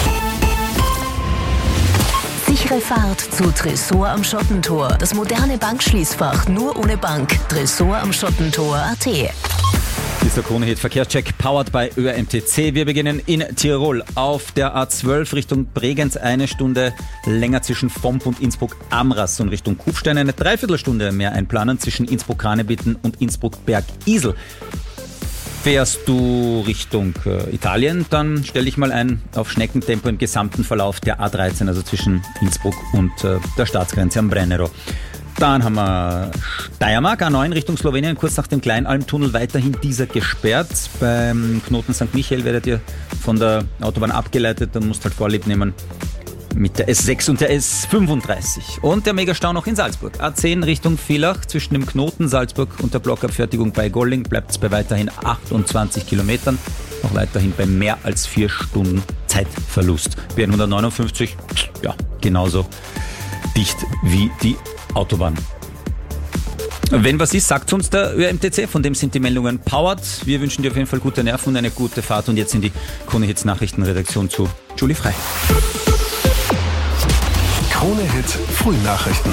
Speaker 9: Sichere Fahrt zu Tresor am Schottentor. Das moderne Bankschließfach nur ohne Bank. Tresor am Schottentor Punkt at.
Speaker 4: Hier ist der Krone Hit Verkehrscheck, powered by Ö R M T C. Wir beginnen in Tirol auf der A zwölf Richtung Bregenz. Eine Stunde länger zwischen Vomp und Innsbruck-Amras und Richtung Kufstein. Eine Dreiviertelstunde mehr einplanen zwischen Innsbruck-Kranebitten und Innsbruck-Bergisel. Fährst du Richtung äh, Italien, dann stell dich mal ein auf Schneckentempo im gesamten Verlauf der A dreizehn, also zwischen Innsbruck und äh, der Staatsgrenze am Brennero. Dann haben wir Steiermark, A neun Richtung Slowenien, kurz nach dem Kleinalmtunnel weiterhin dieser gesperrt. Beim Knoten Sankt Michael werdet ihr von der Autobahn abgeleitet, dann musst halt Vorlieb nehmen mit der S sechs und der S fünfunddreißig. Und der Megastau noch in Salzburg. A zehn Richtung Villach, zwischen dem Knoten Salzburg und der Blockabfertigung bei Golling bleibt es bei weiterhin achtundzwanzig Kilometern. Noch weiterhin bei mehr als vier Stunden Zeitverlust. B N hundertneunundfünfzig, ja, genauso dicht wie die Autobahn. Wenn was ist, sagt uns der Ö R M T C, von dem sind die Meldungen powered. Wir wünschen dir auf jeden Fall gute Nerven und eine gute Fahrt. Und jetzt in die Krone Hits Nachrichtenredaktion zu Julie Frei.
Speaker 2: Krone Hit Frühnachrichten.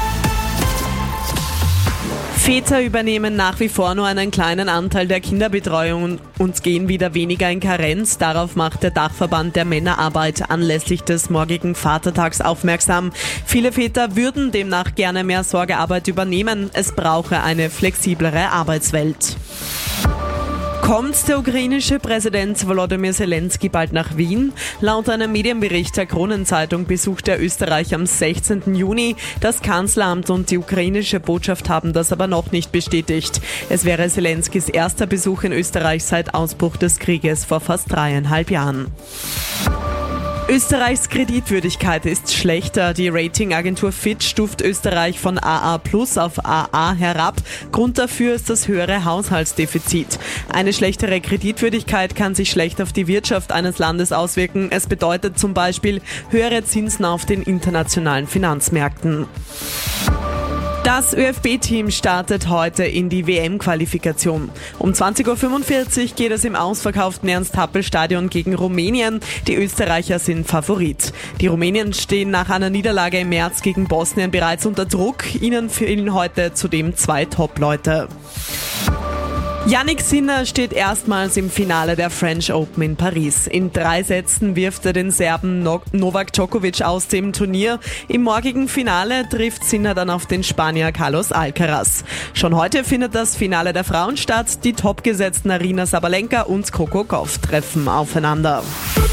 Speaker 7: Väter übernehmen nach wie vor nur einen kleinen Anteil der Kinderbetreuung und gehen wieder weniger in Karenz. Darauf macht der Dachverband der Männerarbeit anlässlich des morgigen Vatertags aufmerksam. Viele Väter würden demnach gerne mehr Sorgearbeit übernehmen. Es brauche eine flexiblere Arbeitswelt. Kommt der ukrainische Präsident Volodymyr Zelensky bald nach Wien? Laut einem Medienbericht der Kronenzeitung besucht er Österreich am sechzehnten Juni. Das Kanzleramt und die ukrainische Botschaft haben das aber noch nicht bestätigt. Es wäre Zelenskys erster Besuch in Österreich seit Ausbruch des Krieges vor fast dreieinhalb Jahren. Österreichs Kreditwürdigkeit ist schlechter. Die Ratingagentur Fitch stuft Österreich von A A plus auf A A herab. Grund dafür ist das höhere Haushaltsdefizit. Eine schlechtere Kreditwürdigkeit kann sich schlecht auf die Wirtschaft eines Landes auswirken. Es bedeutet zum Beispiel höhere Zinsen auf den internationalen Finanzmärkten. Das ÖFB-Team startet heute in die W M-Qualifikation. Um zwanzig Uhr fünfundvierzig geht es im ausverkauften Ernst-Happel-Stadion gegen Rumänien. Die Österreicher sind Favorit. Die Rumänen stehen nach einer Niederlage im März gegen Bosnien bereits unter Druck. Ihnen fehlen heute zudem zwei Top-Leute. Yannick Sinner steht erstmals im Finale der French Open in Paris. In drei Sätzen wirft er den Serben Novak Djokovic aus dem Turnier. Im morgigen Finale trifft Sinner dann auf den Spanier Carlos Alcaraz. Schon heute findet das Finale der Frauen statt. Die topgesetzten Aryna Sabalenka und Coco Gauff treffen aufeinander.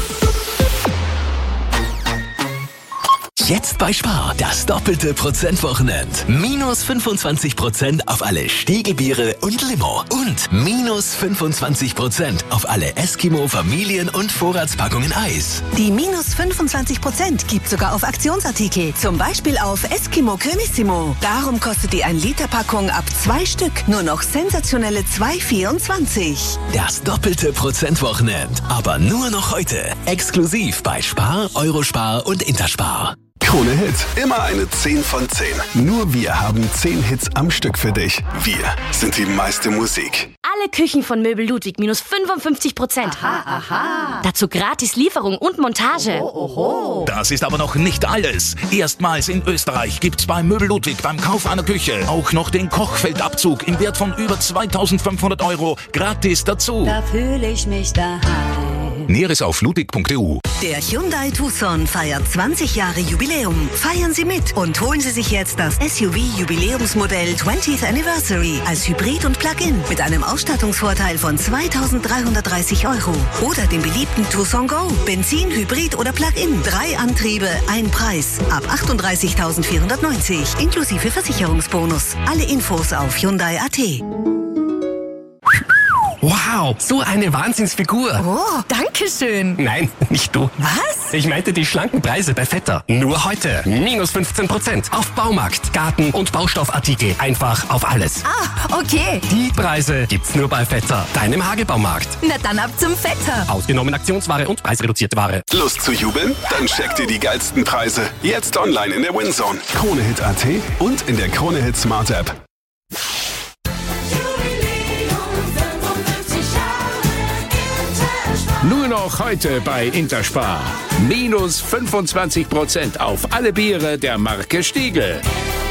Speaker 10: Jetzt bei Spar, das doppelte Prozentwochenend. Minus fünfundzwanzig Prozent auf alle Stiegelbiere und Limo. Und minus fünfundzwanzig Prozent auf alle Eskimo Familien- und Vorratspackungen Eis.
Speaker 3: Die minus fünfundzwanzig Prozent gibt sogar auf Aktionsartikel. Zum Beispiel auf Eskimo Cremissimo. Darum kostet die ein Liter Packung ab zwei Stück nur noch sensationelle zwei Euro vierundzwanzig.
Speaker 10: Das doppelte Prozentwochenend. Aber nur noch heute. Exklusiv bei Spar, Eurospar und Interspar.
Speaker 2: Krone Hit, immer eine zehn von zehn. Nur wir haben zehn Hits am Stück für dich. Wir sind die meiste Musik.
Speaker 20: Alle Küchen von Möbel Ludwig minus fünfundfünfzig Prozent.
Speaker 11: Aha, aha.
Speaker 20: Dazu gratis Lieferung und Montage.
Speaker 11: Oho, oho.
Speaker 13: Das ist aber noch nicht alles. Erstmals in Österreich gibt's bei Möbel Ludwig beim Kauf einer Küche auch noch den Kochfeldabzug im Wert von über zweitausendfünfhundert Euro gratis dazu.
Speaker 11: Da fühle ich mich daheim.
Speaker 13: Näheres auf ludwig punkt e u.
Speaker 3: Der Hyundai Tucson feiert zwanzig Jahre Jubiläum. Feiern Sie mit und holen Sie sich jetzt das S U V-Jubiläumsmodell twentieth Anniversary als Hybrid und Plug-in mit einem Ausstattungsvorteil von zweitausenddreihundertdreißig Euro. Oder den beliebten Tucson Go. Benzin, Hybrid oder Plug-in. Drei Antriebe, ein Preis. Ab achtunddreißigtausendvierhundertneunzig inklusive Versicherungsbonus. Alle Infos auf Hyundai punkt a t.
Speaker 14: Wow, so eine Wahnsinnsfigur.
Speaker 11: Oh, danke schön.
Speaker 14: Nein, nicht du.
Speaker 11: Was?
Speaker 14: Ich meinte die schlanken Preise bei Vetter. Nur heute. Minus fünfzehn Prozent auf Baumarkt, Garten- und Baustoffartikel. Einfach auf alles.
Speaker 11: Ah, okay.
Speaker 14: Die Preise gibt's nur bei Vetter, deinem Hagebaumarkt.
Speaker 11: Na dann ab zum Vetter.
Speaker 14: Ausgenommen Aktionsware und preisreduzierte Ware.
Speaker 2: Lust zu jubeln? Dann checkt ihr die geilsten Preise. Jetzt online in der WinZone. Krone Hit punkt a t und in der Krone Hit Smart App.
Speaker 25: Nur noch heute bei Interspar. Minus fünfundzwanzig Prozent auf alle Biere der Marke Stiegl.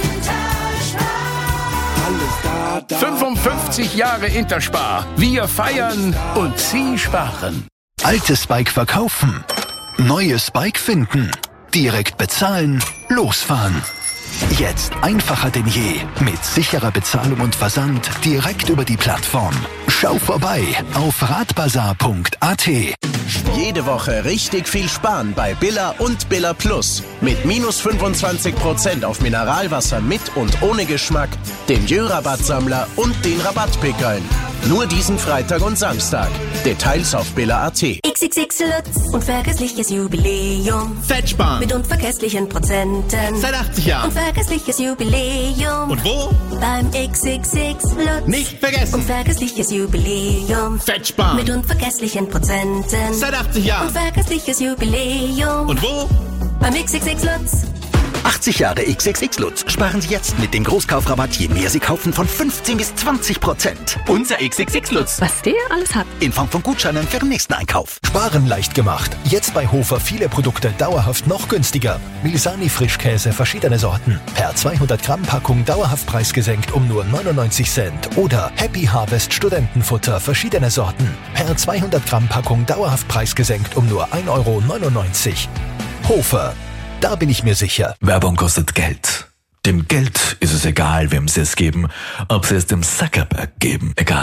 Speaker 25: fünfundfünfzig Jahre Interspar. Wir feiern und Sie sparen.
Speaker 12: Altes Bike verkaufen. Neues Bike finden. Direkt bezahlen. Losfahren. Jetzt einfacher denn je. Mit sicherer Bezahlung und Versand direkt über die Plattform. Schau vorbei auf radbazar punkt a t.
Speaker 22: Jede Woche richtig viel sparen bei Billa und Billa Plus. Mit minus fünfundzwanzig Prozent auf Mineralwasser mit und ohne Geschmack, dem Jö-Rabattsammler und den Rabattpickeln. Nur diesen Freitag und Samstag. Details auf Billa punkt a t.
Speaker 26: X X X Lutz, unvergessliches Jubiläum.
Speaker 27: Fettsparen.
Speaker 26: Mit unvergesslichen Prozenten.
Speaker 27: Seit achtzig Jahren.
Speaker 26: Unvergessliches Jubiläum.
Speaker 27: Und wo?
Speaker 26: Beim X X X Lutz.
Speaker 27: Nicht vergessen.
Speaker 26: Unvergessliches Jubiläum.
Speaker 27: Fettsparen.
Speaker 26: Mit unvergesslichen Prozenten.
Speaker 27: Seit achtzig Jahren.
Speaker 26: Unvergessliches Jubiläum.
Speaker 27: Und wo?
Speaker 26: Beim X X X Lutz.
Speaker 28: achtzig Jahre X X X Lutz. Sparen Sie jetzt mit dem Großkaufrabatt, je mehr Sie kaufen, von fünfzehn bis zwanzig Prozent.
Speaker 27: Unser X X X Lutz.
Speaker 18: Was der alles hat.
Speaker 28: In Form von Gutscheinen für den nächsten Einkauf.
Speaker 17: Sparen leicht gemacht. Jetzt bei Hofer viele Produkte dauerhaft noch günstiger. Milsani Frischkäse verschiedene Sorten. Per zweihundert Gramm Packung dauerhaft preisgesenkt um nur neunundneunzig Cent. Oder Happy Harvest Studentenfutter verschiedene Sorten. Per zweihundert Gramm Packung dauerhaft preisgesenkt um nur ein Euro neunundneunzig. Hofer. Da bin ich mir sicher.
Speaker 29: Werbung kostet Geld. Dem Geld ist es egal, wem sie es geben. Ob sie es dem Zuckerberg geben, egal.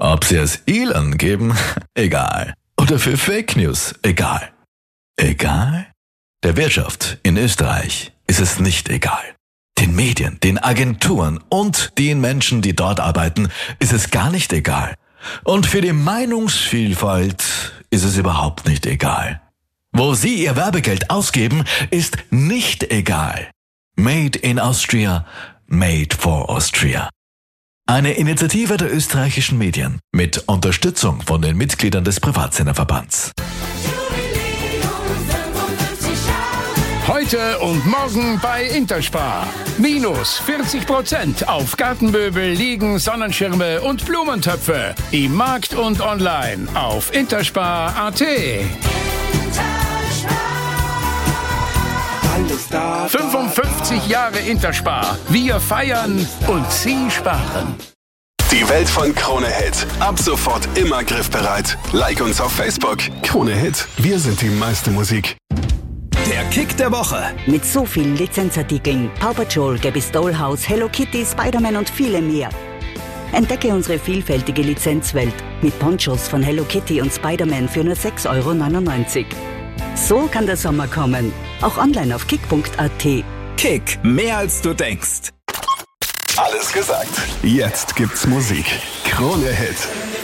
Speaker 5: Ob sie es Elon geben? Egal. Oder für Fake News? Egal. Egal? Der Wirtschaft in Österreich ist es nicht egal. Den Medien, den Agenturen und den Menschen, die dort arbeiten, ist es gar nicht egal. Und für die Meinungsvielfalt ist es überhaupt nicht egal. Wo sie ihr Werbegeld ausgeben, ist nicht egal. Made in Austria, made for Austria. Eine Initiative der österreichischen Medien mit Unterstützung von den Mitgliedern des Privatsenderverbands.
Speaker 25: Heute und morgen bei Interspar. Minus vierzig Prozent auf Gartenmöbel, Liegen, Sonnenschirme und Blumentöpfe. Im Markt und online auf interspar punkt at. fünfundfünfzig Jahre Interspar. Wir feiern und Sie sparen.
Speaker 2: Die Welt von Krone Hit. Ab sofort immer griffbereit. Like uns auf Facebook. Krone Hit. Wir sind die meiste Musik.
Speaker 10: Der Kick der Woche.
Speaker 8: Mit so vielen Lizenzartikeln, Paw Patrol, Gabby's Dollhouse, Hello Kitty, Spider-Man und viele mehr. Entdecke unsere vielfältige Lizenzwelt mit Ponchos von Hello Kitty und Spider-Man für nur sechs Euro neunundneunzig. So kann der Sommer kommen. Auch online auf kick punkt at.
Speaker 10: Kick, mehr als du denkst.
Speaker 2: Alles gesagt. Jetzt gibt's Musik. Krone Hit.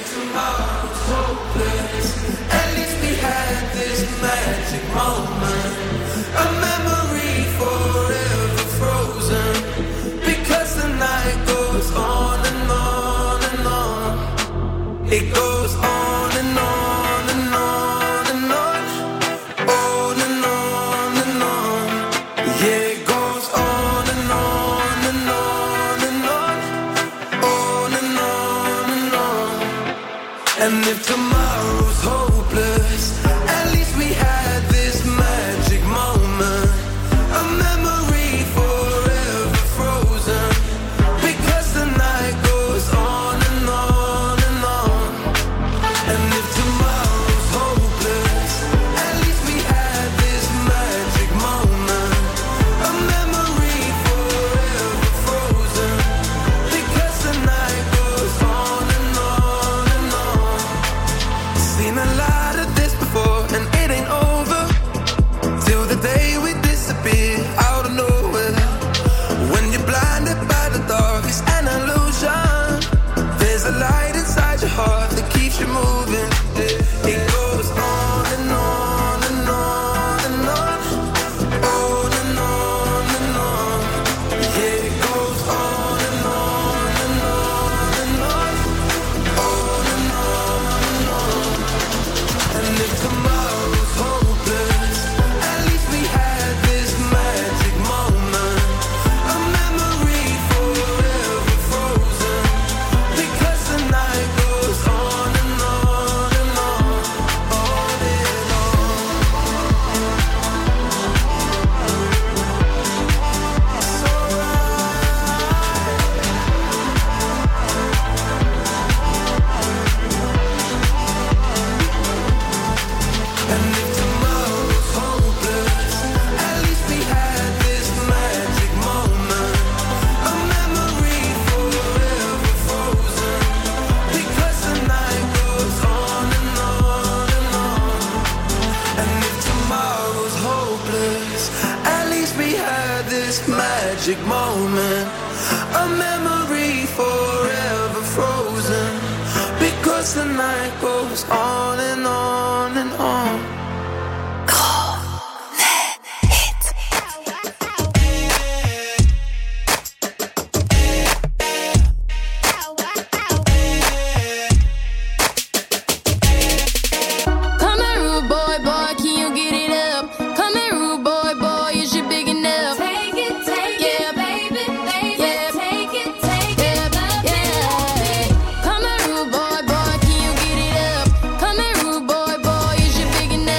Speaker 1: It goes on and on and on and on, on and on and on. Yeah, it goes on and on and on and on, on and on and on. And if tomorrow's hopeless, at least we had this magic moment, a memory forever frozen, because the night goes on and on. And if tomorrow's hopeless, at least we had this magic moment, a memory forever frozen, because the night goes on and on and on. Seen a lot of this before and it ain't over, till the day we disappear out of nowhere. When you're blinded by the dark, it's an illusion. There's a light inside your heart that keeps you moving. It goes on and on and on and on, on and on and on. Yeah, it goes on and on and on and on, on and on and on. And if tomorrow's hopeless, at least we had this magic moment, a memory forever frozen, because the night goes on and on and on, on and on. And if tomorrow's hopeless, at least we had this magic moment, a memory forever frozen, because the night goes on and on and on. And if tomorrow's hopeless, at least we had this magic moment, a memory forever frozen, because the night goes on and on and on.
Speaker 15: Come here, rude boy, boy, can you get it up? Come here, rude boy, boy, is you big enough? Take it, take it, baby, baby, yeah. Take it, take it, yeah. Come here, rude boy, boy, can you get it up? Come here, rude boy, boy, is you big enough?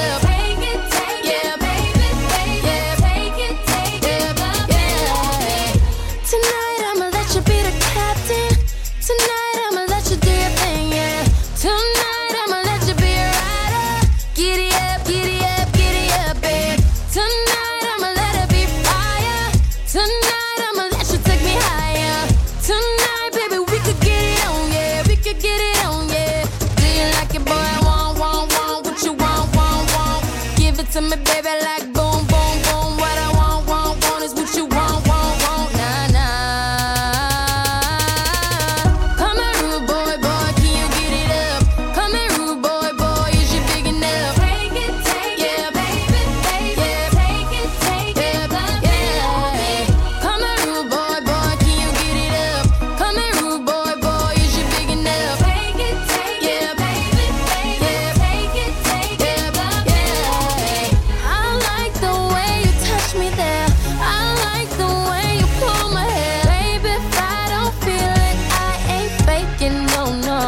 Speaker 15: it to me, baby, like boom, boom, boom. What I want, want, want is what you want, want, want. Nah, nah. Come here, rude boy, boy, can you get it up? Come here, rude boy, boy, is you big enough? Take it, take yeah, it, baby, baby. Yeah, take it, take yeah, it, yeah. Come here, rude boy, boy, can you get it up? Come here, rude boy, boy, is you big enough? Take it, take yeah, baby, baby. Yeah, take it, take yeah, yeah. I like the way you touch me there. I like the way you pull my hair. Baby, if I don't feel it, I ain't faking, no, no.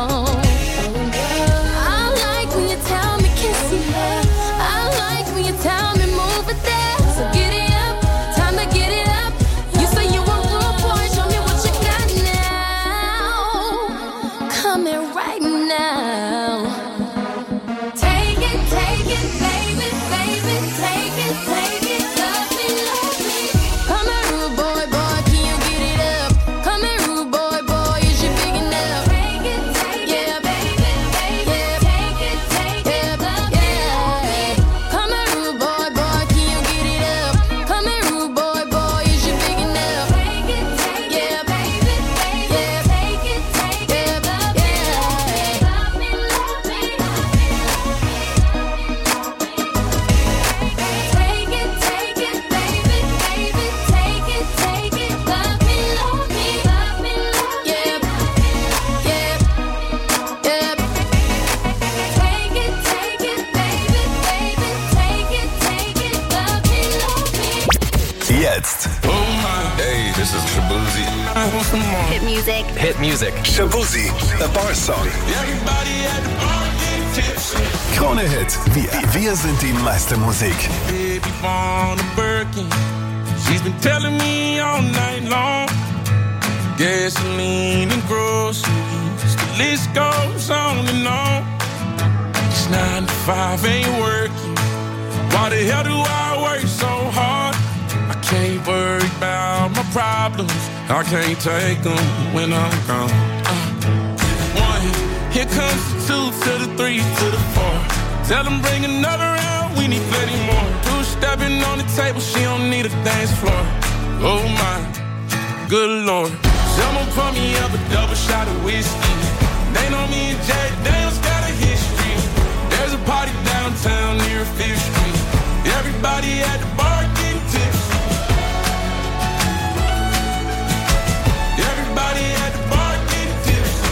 Speaker 15: I like when you tell me kiss your hair. I like when you tell me move it there. So get it up, time to get it up. You say you want good boy, show me what you got now. Come here right now. Take it, take it, baby, baby, take it, take it, love me, love me. Come here, rude boy, boy, can you get it up? Come here, rude boy, boy, is you big enough? Take it, take yeah, baby, baby, yeah, take it, take it, love yeah. Come here, rude boy, boy, can you get it up? Come here, rude boy, boy, is you big enough? Take it, take yeah, baby, baby, yeah, take it, take it, love yeah. Love me, love me. Take it, take it, baby, baby, take it, take it, love me, love me, love me, love yeah, yeah, yeah. Take it, take it, baby, baby, take it, take it, love me, love me.
Speaker 2: Jetzt.
Speaker 4: Oh my, hey, this is Shabuzi. I want some more.
Speaker 11: Hit music.
Speaker 2: Hit Music. Shabuzi, the bar song.
Speaker 4: Everybody at the bar getting tipsy.
Speaker 2: Krone Hit. Wir, wir sind die meiste Musik.
Speaker 4: Baby on a Birkin. She's been telling me all night long. Gasoline and groceries. The list goes on and on. It's nine to five, ain't working. Why the hell do I work so hard? I can't worry about my problems. I can't take them when I'm gone. Uh, one, here comes the two to the three to the four. Tell them bring another round, we need plenty more. Two stepping on the table, she don't need a dance floor. Oh my, good lord. Someone pour me up a double shot of whiskey. They know me and Jay Daniels got a history. There's a party downtown near Fifth Street. Everybody at the bar getting tipsy. Everybody at the bar getting tipsy.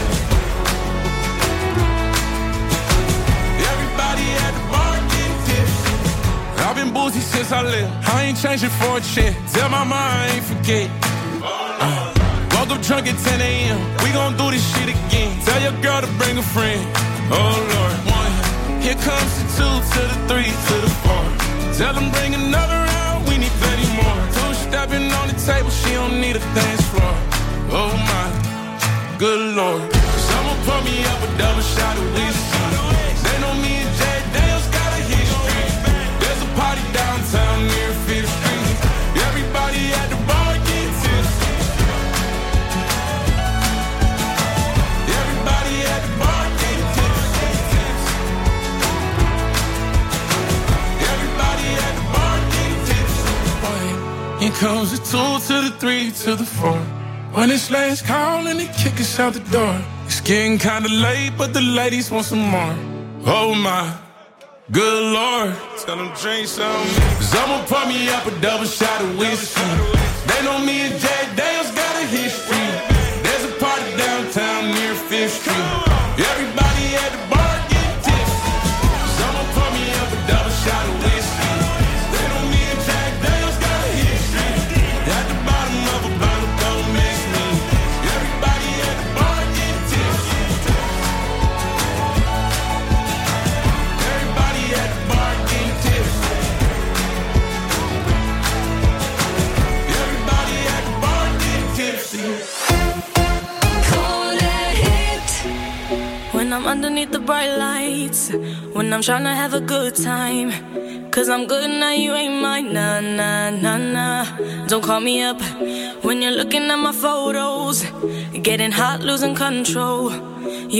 Speaker 4: Everybody at the bar getting tipsy. I've been boozy since I left. I ain't changing for a check. Tell my mama I ain't forget. Uh, woke up drunk at ten a.m. We gon' do this shit again. Tell your girl to bring a friend. Oh Lord. One, here comes the two to the three to the four. Tell them bring another round, we need plenty more. Two stepping on the table, she don't need a dance floor. Oh my, good lord. Someone pour me up a double shot of whiskey. They know me and Jay Daniels got a history. There's a party downtown near Fifth Street. Everybody at the bar getting tipsy. Everybody at the bar getting tipsy. Everybody at the bar getting tipsy. Here comes the two to the three to the four. When it's last call and they kick us out the door. It's getting kinda late, but the ladies want some more. Oh my, good lord. Tell them drink some. Someone pour me up a double shot of whiskey. They know me and Jay Daniels got a history. There's a party downtown near Fifth Street. Everybody at the bar getting tipsy. Someone pour me up a double shot of whiskey. They know me and Jay Daniels got a history. At the bottom of a bottle, don't miss me. Everybody at the bar getting tipsy. Everybody at the bar getting tipsy. Everybody at the bar getting tipsy.
Speaker 15: When I'm underneath the bright lights, when I'm tryna have a good time, cause I'm good now, you ain't mine, nah, nah, nah, nah. Don't call me up when you're looking at my photos, getting hot, losing control.